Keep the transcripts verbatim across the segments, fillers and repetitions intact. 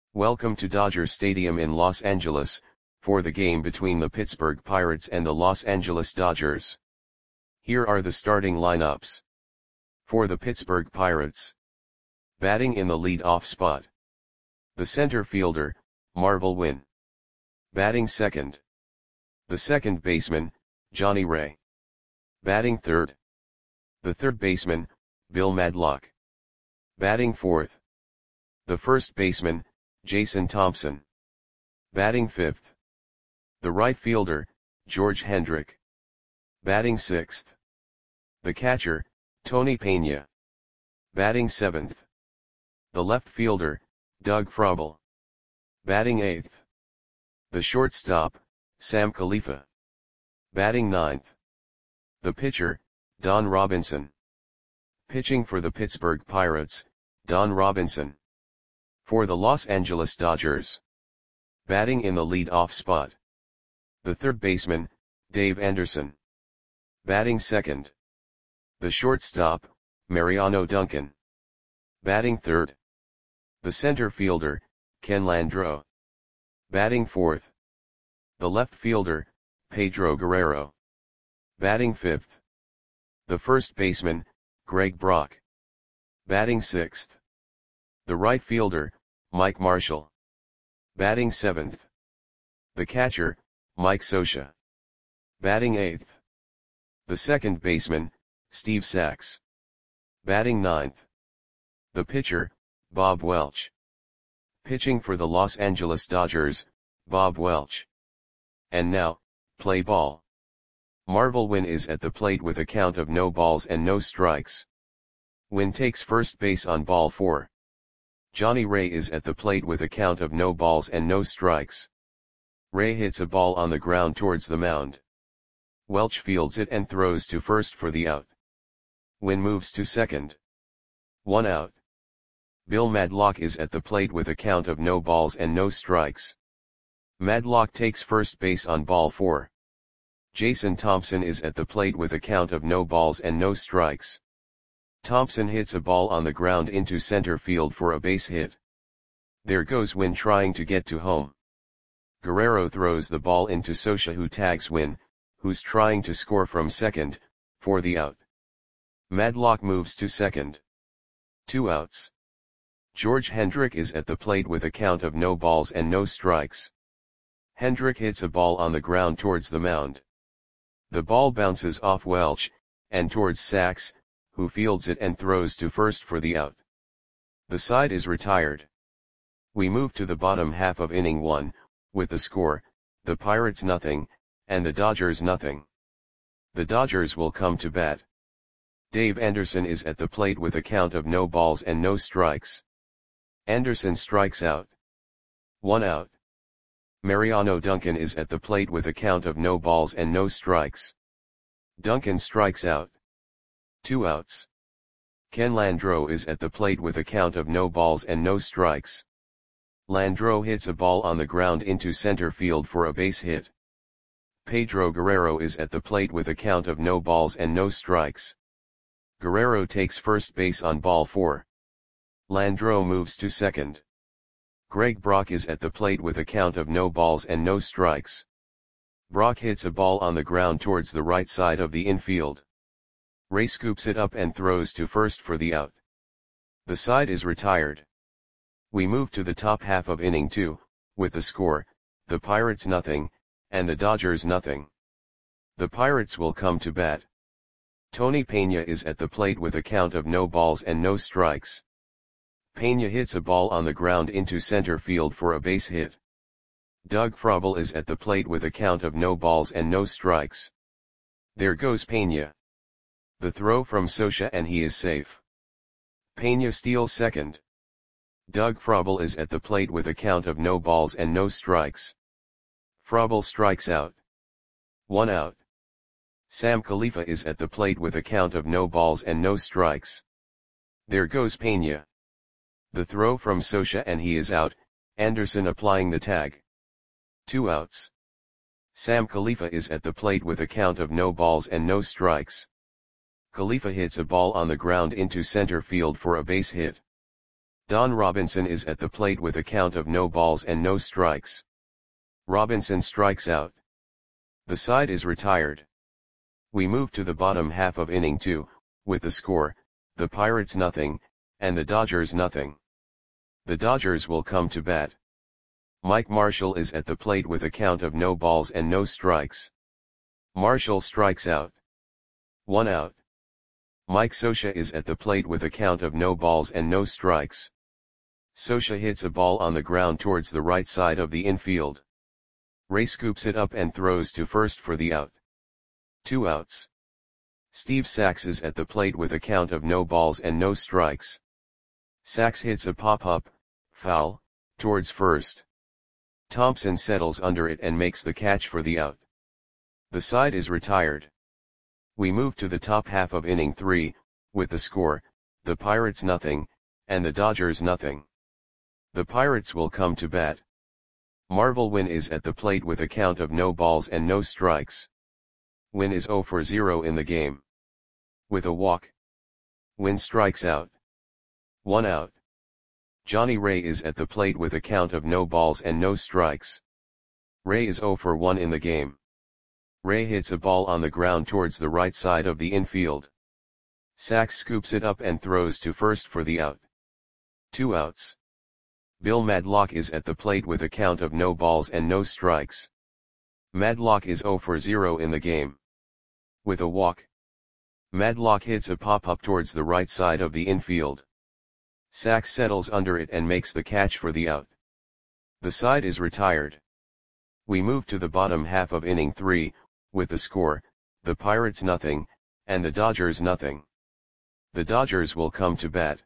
Welcome to Dodger Stadium in Los Angeles, for the game between the Pittsburgh Pirates and the Los Angeles Dodgers. Here are the starting lineups. For the Pittsburgh Pirates. Batting in the lead-off spot. The center fielder, Marvel Wynn. Batting second. The second baseman, Johnny Ray. Batting third. The third baseman, Bill Madlock. Batting fourth. The first baseman, Jason Thompson. Batting fifth. The right fielder, George Hendrick. Batting sixth. The catcher, Tony Pena. Batting seventh. The left fielder, Doug Frobel. Batting eighth. The shortstop, Sam Khalifa. Batting ninth. The pitcher, Don Robinson. Pitching for the Pittsburgh Pirates, Don Robinson. For the Los Angeles Dodgers. Batting in the lead-off spot. The third baseman, Dave Anderson. Batting second. The shortstop, Mariano Duncan. Batting third. The center fielder, Ken Landreaux. Batting fourth. The left fielder, Pedro Guerrero. Batting fifth. The first baseman, Greg Brock. Batting sixth. The right fielder, Mike Marshall. Batting seventh. The catcher, Mike Scioscia. Batting eighth. The second baseman, Steve Sax. Batting ninth. The pitcher, Bob Welch. Pitching for the Los Angeles Dodgers, Bob Welch. And now, play ball. Marvel Wynn is at the plate with a count of no balls and no strikes. Wynn takes first base on ball four. Johnny Ray is at the plate with a count of no balls and no strikes. Ray hits a ball on the ground towards the mound. Welch fields it and throws to first for the out. Wynn moves to second. One out. Bill Madlock is at the plate with a count of no balls and no strikes. Madlock takes first base on ball four. Jason Thompson is at the plate with a count of no balls and no strikes. Thompson hits a ball on the ground into center field for a base hit. There goes Wynn trying to get to home. Guerrero throws the ball into Scioscia, who tags Wynn, who's trying to score from second, for the out. Madlock moves to second. Two outs. George Hendrick is at the plate with a count of no balls and no strikes. Hendrick hits a ball on the ground towards the mound. The ball bounces off Welch, and towards Sax, who fields it and throws to first for the out. The side is retired. We move to the bottom half of inning one, with the score, the Pirates nothing, and the Dodgers nothing. The Dodgers will come to bat. Dave Anderson is at the plate with a count of no balls and no strikes. Anderson strikes out. One out. Mariano Duncan is at the plate with a count of no balls and no strikes. Duncan strikes out. Two outs. Ken Landreaux is at the plate with a count of no balls and no strikes. Landreaux hits a ball on the ground into center field for a base hit. Pedro Guerrero is at the plate with a count of no balls and no strikes. Guerrero takes first base on ball four. Landreaux moves to second. Greg Brock is at the plate with a count of no balls and no strikes. Brock hits a ball on the ground towards the right side of the infield. Ray scoops it up and throws to first for the out. The side is retired. We move to the top half of inning two, with the score, the Pirates nothing, and the Dodgers nothing. The Pirates will come to bat. Tony Pena is at the plate with a count of no balls and no strikes. Pena hits a ball on the ground into center field for a base hit. Doug Frobel is at the plate with a count of no balls and no strikes. There goes Pena. The throw from Scioscia and he is safe. Pena steals second. Doug Frobel is at the plate with a count of no balls and no strikes. Frobel strikes out. One out. Sam Khalifa is at the plate with a count of no balls and no strikes. There goes Pena. The throw from Scioscia and he is out, Anderson applying the tag. Two outs. Sam Khalifa is at the plate with a count of no balls and no strikes. Khalifa hits a ball on the ground into center field for a base hit. Don Robinson is at the plate with a count of no balls and no strikes. Robinson strikes out. The side is retired. We move to the bottom half of inning two, with the score, the Pirates nothing, and the Dodgers nothing. The Dodgers will come to bat. Mike Marshall is at the plate with a count of no balls and no strikes. Marshall strikes out. One out. Mike Scioscia is at the plate with a count of no balls and no strikes. Scioscia hits a ball on the ground towards the right side of the infield. Ray scoops it up and throws to first for the out. Two outs. Steve Sax is at the plate with a count of no balls and no strikes. Sax hits a pop-up, foul, towards first. Thompson settles under it and makes the catch for the out. The side is retired. We move to the top half of inning three, with the score, the Pirates nothing, and the Dodgers nothing. The Pirates will come to bat. Marvel Wynn is at the plate with a count of no balls and no strikes. Wynn is zero for zero in the game. With a walk. Wynn strikes out. One out. Johnny Ray is at the plate with a count of no balls and no strikes. Ray is zero for one in the game. Ray hits a ball on the ground towards the right side of the infield. Sax scoops it up and throws to first for the out. Two outs. Bill Madlock is at the plate with a count of no balls and no strikes. Madlock is zero for zero in the game. With a walk. Madlock hits a pop-up towards the right side of the infield. Sax settles under it and makes the catch for the out. The side is retired. We move to the bottom half of inning three, with the score, the Pirates nothing, and the Dodgers nothing. The Dodgers will come to bat.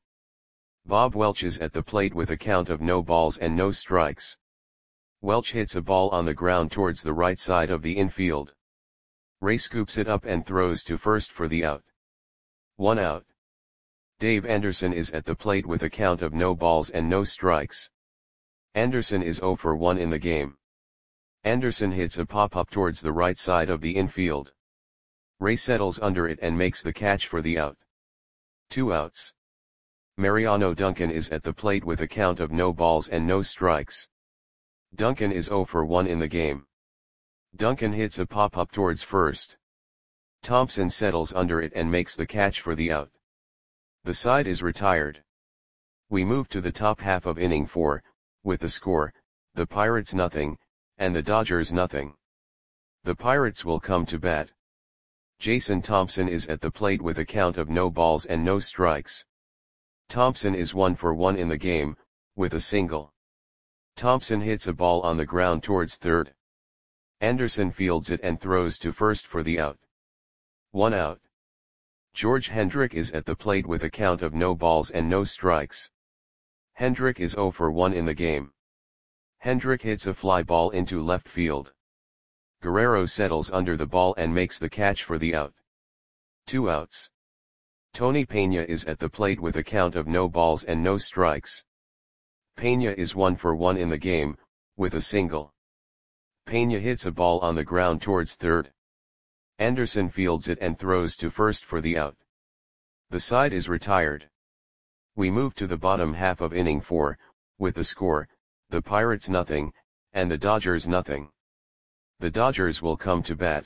Bob Welch is at the plate with a count of no balls and no strikes. Welch hits a ball on the ground towards the right side of the infield. Ray scoops it up and throws to first for the out. One out. Dave Anderson is at the plate with a count of no balls and no strikes. Anderson is zero for one in the game. Anderson hits a pop-up towards the right side of the infield. Ray settles under it and makes the catch for the out. Two outs. Mariano Duncan is at the plate with a count of no balls and no strikes. Duncan is zero for one in the game. Duncan hits a pop-up towards first. Thompson settles under it and makes the catch for the out. The side is retired. We move to the top half of inning four, with the score, the Pirates nothing, and the Dodgers nothing. The Pirates will come to bat. Jason Thompson is at the plate with a count of no balls and no strikes. Thompson is one for one in the game, with a single. Thompson hits a ball on the ground towards third. Anderson fields it and throws to first for the out. One out. George Hendrick is at the plate with a count of no balls and no strikes. Hendrick is zero for one in the game. Hendrick hits a fly ball into left field. Guerrero settles under the ball and makes the catch for the out. Two outs. Tony Pena is at the plate with a count of no balls and no strikes. Pena is one for one in the game, with a single. Pena hits a ball on the ground towards third. Anderson fields it and throws to first for the out. The side is retired. We move to the bottom half of inning four, with the score, the Pirates nothing, and the Dodgers nothing. The Dodgers will come to bat.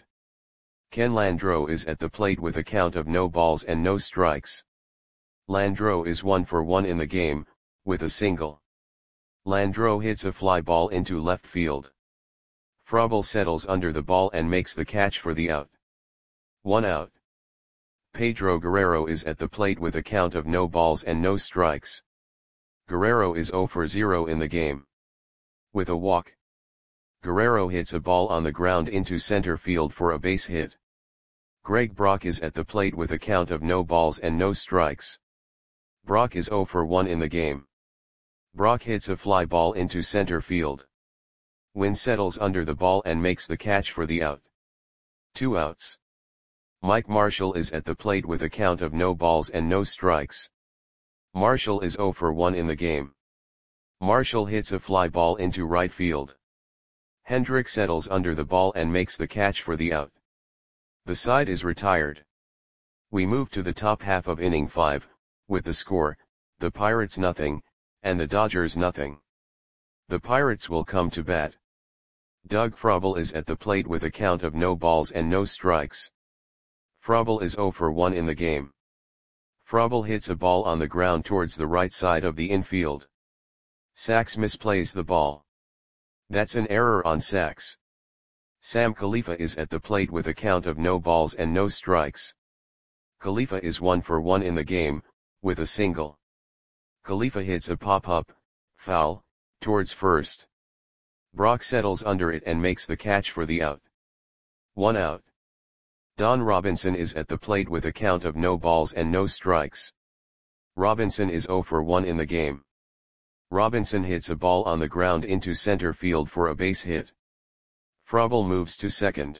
Ken Landreaux is at the plate with a count of no balls and no strikes. Landreaux is one for one in the game, with a single. Landreaux hits a fly ball into left field. Frobel settles under the ball and makes the catch for the out. One out. Pedro Guerrero is at the plate with a count of no balls and no strikes. Guerrero is zero for zero in the game. With a walk. Guerrero hits a ball on the ground into center field for a base hit. Greg Brock is at the plate with a count of no balls and no strikes. Brock is zero for one in the game. Brock hits a fly ball into center field. Wynn settles under the ball and makes the catch for the out. Two outs. Mike Marshall is at the plate with a count of no balls and no strikes. Marshall is zero for one in the game. Marshall hits a fly ball into right field. Hendrick settles under the ball and makes the catch for the out. The side is retired. We move to the top half of inning five, with the score, the Pirates nothing, and the Dodgers nothing. The Pirates will come to bat. Doug Frobel is at the plate with a count of no balls and no strikes. Frobel is zero for one in the game. Frobel hits a ball on the ground towards the right side of the infield. Sachs misplays the ball. That's an error on Sachs. Sam Khalifa is at the plate with a count of no balls and no strikes. Khalifa is one for one in the game, with a single. Khalifa hits a pop-up, foul, towards first. Brock settles under it and makes the catch for the out. One out. Don Robinson is at the plate with a count of no balls and no strikes. Robinson is zero for one in the game. Robinson hits a ball on the ground into center field for a base hit. Frobel moves to second.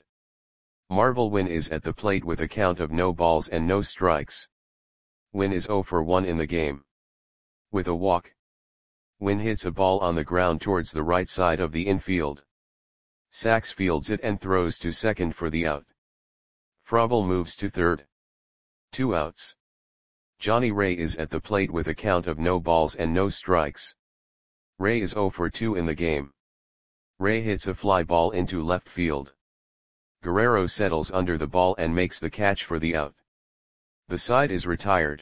Marvel Wynn is at the plate with a count of no balls and no strikes. Wynn is zero for one in the game. With a walk. Wynn hits a ball on the ground towards the right side of the infield. Sachs fields it and throws to second for the out. Frobel moves to third. Two outs. Johnny Ray is at the plate with a count of no balls and no strikes. Ray is zero for two in the game. Ray hits a fly ball into left field. Guerrero settles under the ball and makes the catch for the out. The side is retired.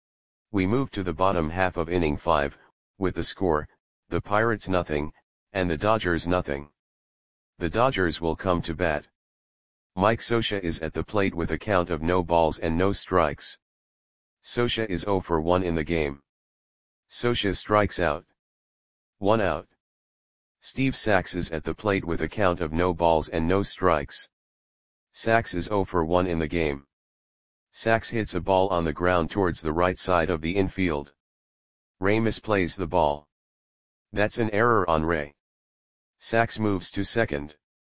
We move to the bottom half of inning five, with the score, the Pirates nothing, and the Dodgers nothing. The Dodgers will come to bat. Mike Scioscia is at the plate with a count of no balls and no strikes. Scioscia is zero for one in the game. Scioscia strikes out. One out. Steve Sachs is at the plate with a count of no balls and no strikes. Sachs is zero for one in the game. Sachs hits a ball on the ground towards the right side of the infield. Ray misplays the ball. That's an error on Ray. Sachs moves to second.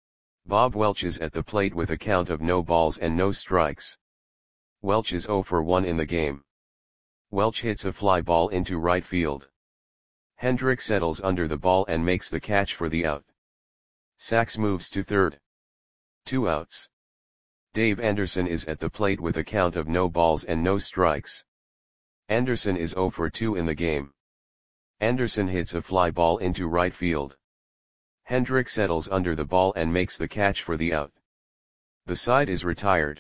Bob Welch is at the plate with a count of no balls and no strikes. Welch is zero for one in the game. Welch hits a fly ball into right field. Hendrick settles under the ball and makes the catch for the out. Sachs moves to third. Two outs. Dave Anderson is at the plate with a count of no balls and no strikes. Anderson is zero for two in the game. Anderson hits a fly ball into right field. Hendrick settles under the ball and makes the catch for the out. The side is retired.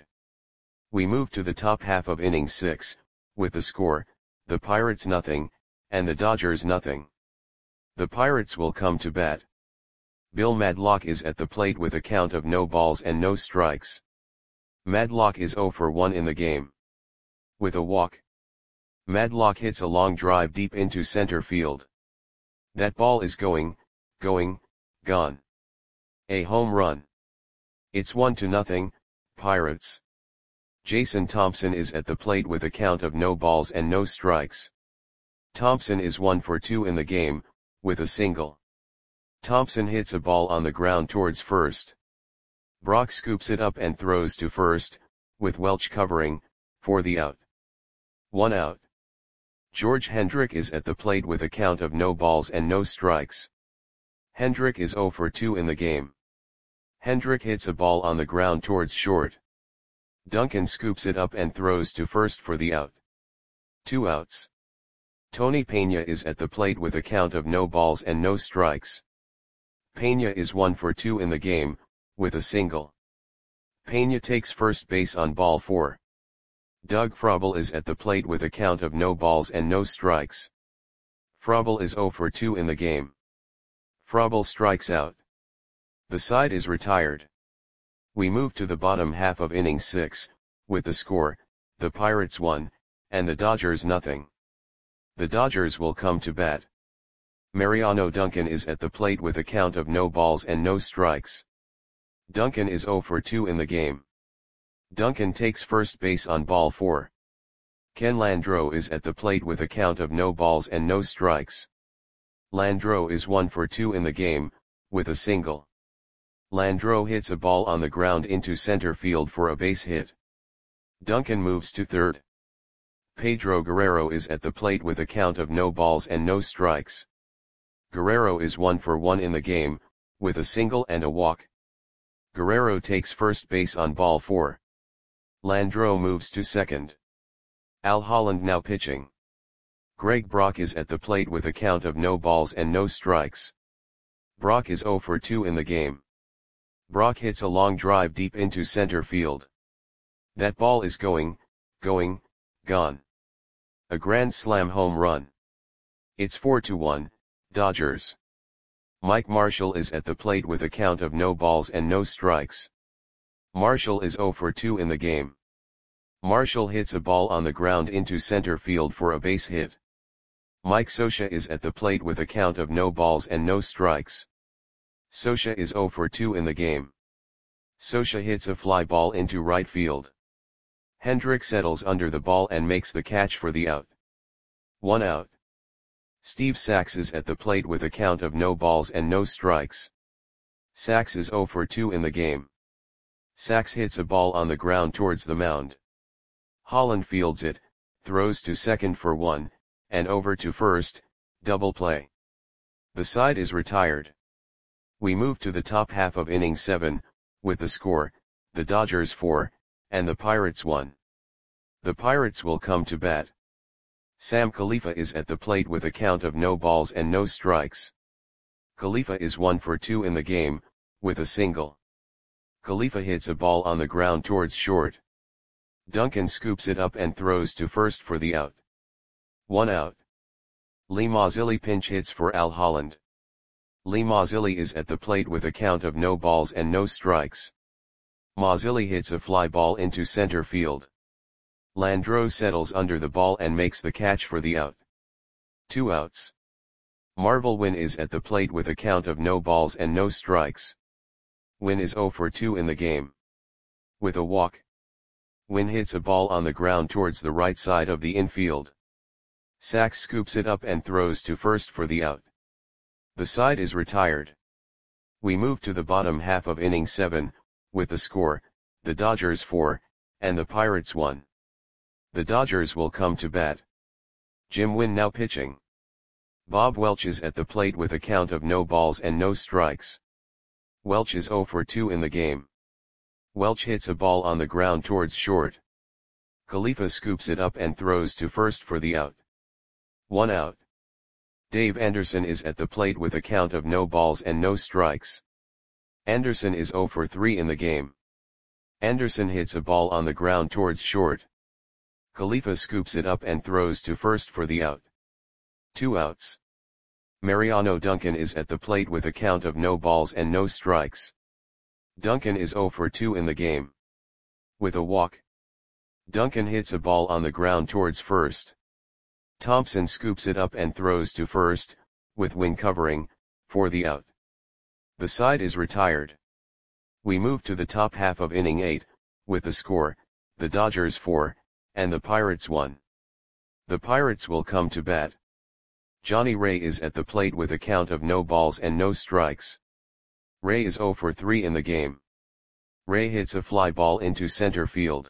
We move to the top half of inning six, with the score, the Pirates nothing, and the Dodgers nothing. The Pirates will come to bat. Bill Madlock is at the plate with a count of no balls and no strikes. Madlock is zero for one in the game. With a walk. Madlock hits a long drive deep into center field. That ball is going, going, gone. A home run. It's one to nothing, Pirates. Jason Thompson is at the plate with a count of no balls and no strikes. Thompson is one for two in the game, with a single. Thompson hits a ball on the ground towards first. Brock scoops it up and throws to first, with Welch covering, for the out. One out. George Hendrick is at the plate with a count of no balls and no strikes. Hendrick is zero for two in the game. Hendrick hits a ball on the ground towards short. Duncan scoops it up and throws to first for the out. Two outs. Tony Pena is at the plate with a count of no balls and no strikes. Pena is one for two in the game, with a single. Pena takes first base on ball four. Doug Frobel is at the plate with a count of no balls and no strikes. Frobel is zero for two in the game. Frobel strikes out. The side is retired. We move to the bottom half of inning six, with the score, the Pirates one, and the Dodgers nothing. The Dodgers will come to bat. Mariano Duncan is at the plate with a count of no balls and no strikes. Duncan is zero for two in the game. Duncan takes first base on ball four. Ken Landreau is at the plate with a count of no balls and no strikes. Landreau is one for two in the game, with a single. Landreau hits a ball on the ground into center field for a base hit. Duncan moves to third. Pedro Guerrero is at the plate with a count of no balls and no strikes. Guerrero is one for one in the game, with a single and a walk. Guerrero takes first base on ball four. Landreau moves to second. Al Holland now pitching. Greg Brock is at the plate with a count of no balls and no strikes. Brock is zero for two in the game. Brock hits a long drive deep into center field. That ball is going, going, gone. A grand slam home run. It's four to one, Dodgers. Mike Marshall is at the plate with a count of no balls and no strikes. Marshall is zero for two in the game. Marshall hits a ball on the ground into center field for a base hit. Mike Scioscia is at the plate with a count of no balls and no strikes. Scioscia is zero for two in the game. Scioscia hits a fly ball into right field. Hendrick settles under the ball and makes the catch for the out. One out. Steve Sax is at the plate with a count of no balls and no strikes. Sax is zero for two in the game. Sax hits a ball on the ground towards the mound. Holland fields it, throws to second for one, and over to first, double play. The side is retired. We move to the top half of inning seven, with the score, the Dodgers four, and the Pirates one. The Pirates will come to bat. Sam Khalifa is at the plate with a count of no balls and no strikes. Khalifa is one for two in the game, with a single. Khalifa hits a ball on the ground towards short. Duncan scoops it up and throws to first for the out. One out. Lee Mazzilli pinch hits for Al Holland. Lee Mazzilli is at the plate with a count of no balls and no strikes. Mazzilli hits a fly ball into center field. Landreau settles under the ball and makes the catch for the out. Two outs. Marvel Wynn is at the plate with a count of no balls and no strikes. Wynn is zero for two in the game. With a walk. Wynn hits a ball on the ground towards the right side of the infield. Sax scoops it up and throws to first for the out. The side is retired. We move to the bottom half of inning seven, with the score, the Dodgers four, and the Pirates one. The Dodgers will come to bat. Jim Wynn now pitching. Bob Welch is at the plate with a count of no balls and no strikes. Welch is zero for two in the game. Welch hits a ball on the ground towards short. Khalifa scoops it up and throws to first for the out. One out. Dave Anderson is at the plate with a count of no balls and no strikes. Anderson is zero for three in the game. Anderson hits a ball on the ground towards short. Khalifa scoops it up and throws to first for the out. Two outs. Mariano Duncan is at the plate with a count of no balls and no strikes. Duncan is zero for two in the game. With a walk. Duncan hits a ball on the ground towards first. Thompson scoops it up and throws to first, with Wynn covering, for the out. The side is retired. We move to the top half of inning eight, with the score, the Dodgers four, and the Pirates one. The Pirates will come to bat. Johnny Ray is at the plate with a count of no balls and no strikes. Ray is zero for three in the game. Ray hits a fly ball into center field.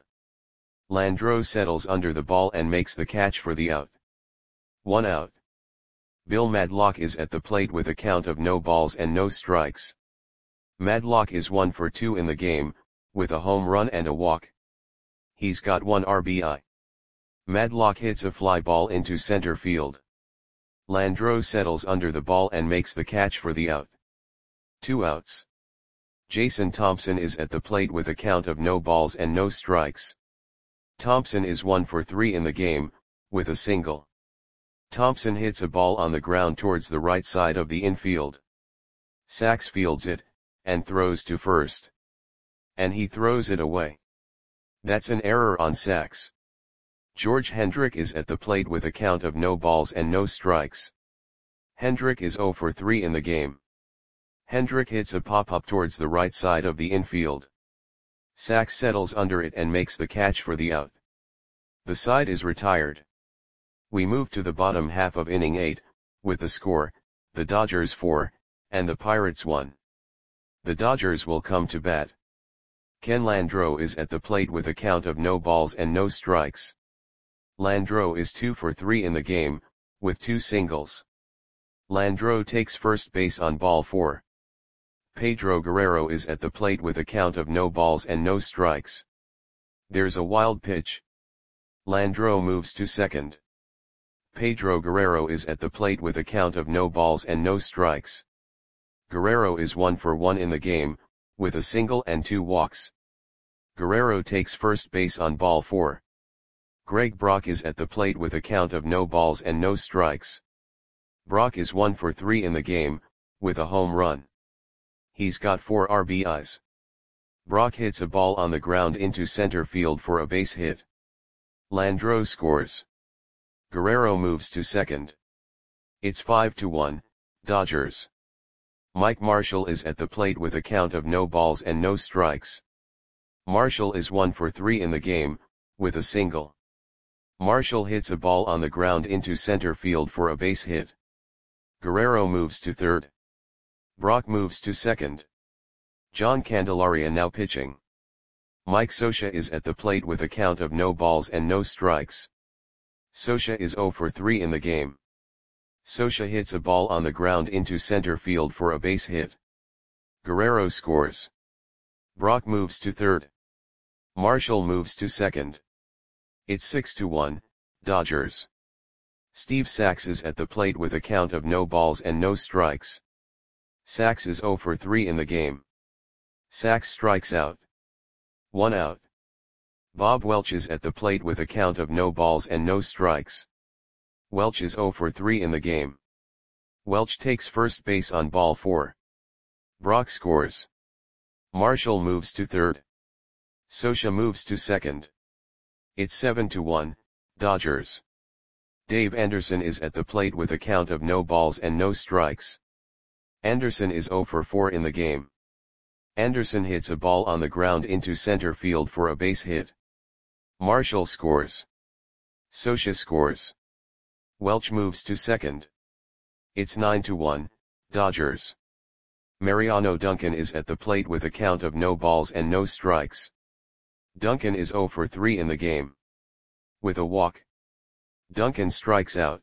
Landreau settles under the ball and makes the catch for the out. One out. Bill Madlock is at the plate with a count of no balls and no strikes. Madlock is one for two in the game, with a home run and a walk. He's got one R B I. Madlock hits a fly ball into center field. Landreau settles under the ball and makes the catch for the out. Two outs. Jason Thompson is at the plate with a count of no balls and no strikes. Thompson is one for three in the game, with a single. Thompson hits a ball on the ground towards the right side of the infield. Sax fields it, and throws to first. And he throws it away. That's an error on Sax. George Hendrick is at the plate with a count of no balls and no strikes. Hendrick is zero for three in the game. Hendrick hits a pop-up towards the right side of the infield. Sax settles under it and makes the catch for the out. The side is retired. We move to the bottom half of inning eight, with the score, the Dodgers four, and the Pirates one. The Dodgers will come to bat. Ken Landreau is at the plate with a count of no balls and no strikes. Landreau is two for three in the game, with two singles. Landreau takes first base on ball four. Pedro Guerrero is at the plate with a count of no balls and no strikes. There's a wild pitch. Landreau moves to second. Pedro Guerrero is at the plate with a count of no balls and no strikes. Guerrero is one for one in the game, with a single and two walks. Guerrero takes first base on ball four. Greg Brock is at the plate with a count of no balls and no strikes. Brock is one for three in the game, with a home run. He's got four R B Is. Brock hits a ball on the ground into center field for a base hit. Landreaux scores. Guerrero moves to second. It's five to one, Dodgers. Mike Marshall is at the plate with a count of no balls and no strikes. Marshall is one for three in the game, with a single. Marshall hits a ball on the ground into center field for a base hit. Guerrero moves to third. Brock moves to second. John Candelaria now pitching. Mike Scioscia is at the plate with a count of no balls and no strikes. Scioscia is zero for three in the game. Scioscia hits a ball on the ground into center field for a base hit. Guerrero scores. Brock moves to third. Marshall moves to second. It's six to one, Dodgers. Steve Sax is at the plate with a count of no balls and no strikes. Sax is zero for three in the game. Sax strikes out. One out. Bob Welch is at the plate with a count of no balls and no strikes. Welch is zero for three in the game. Welch takes first base on ball four. Brock scores. Marshall moves to third. Scioscia moves to second. It's seven to one, Dodgers. Dave Anderson is at the plate with a count of no balls and no strikes. Anderson is zero for four in the game. Anderson hits a ball on the ground into center field for a base hit. Marshall scores. Scioscia scores. Welch moves to second. It's nine to one, Dodgers. Mariano Duncan is at the plate with a count of no balls and no strikes. Duncan is zero for three in the game. With a walk. Duncan strikes out.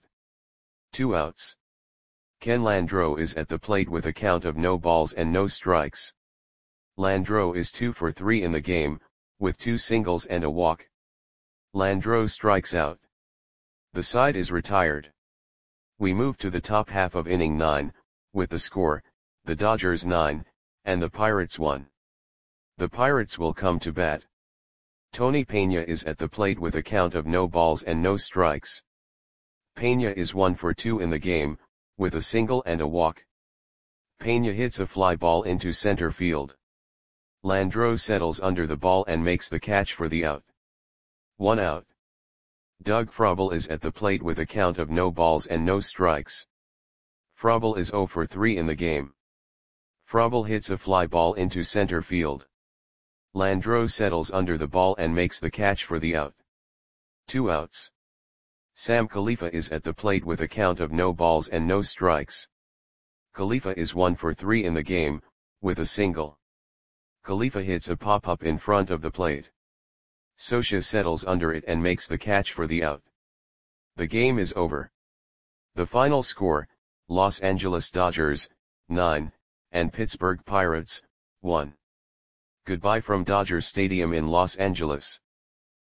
Two outs. Ken Landreaux is at the plate with a count of no balls and no strikes. Landreaux is two for three in the game, with two singles and a walk. Landreaux strikes out. The side is retired. We move to the top half of inning nine, with the score, the Dodgers nine, and the Pirates one. The Pirates will come to bat. Tony Peña is at the plate with a count of no balls and no strikes. Peña is one for two in the game, with a single and a walk. Peña hits a fly ball into center field. Landreaux settles under the ball and makes the catch for the out. One out. Doug Frobel is at the plate with a count of no balls and no strikes. Frobel is zero for three in the game. Frobel hits a fly ball into center field. Landreaux settles under the ball and makes the catch for the out. Two outs. Sam Khalifa is at the plate with a count of no balls and no strikes. Khalifa is one for three in the game, with a single. Khalifa hits a pop-up in front of the plate. Scioscia settles under it and makes the catch for the out. The game is over. The final score, Los Angeles Dodgers, nine, and Pittsburgh Pirates, one. Goodbye from Dodger Stadium in Los Angeles.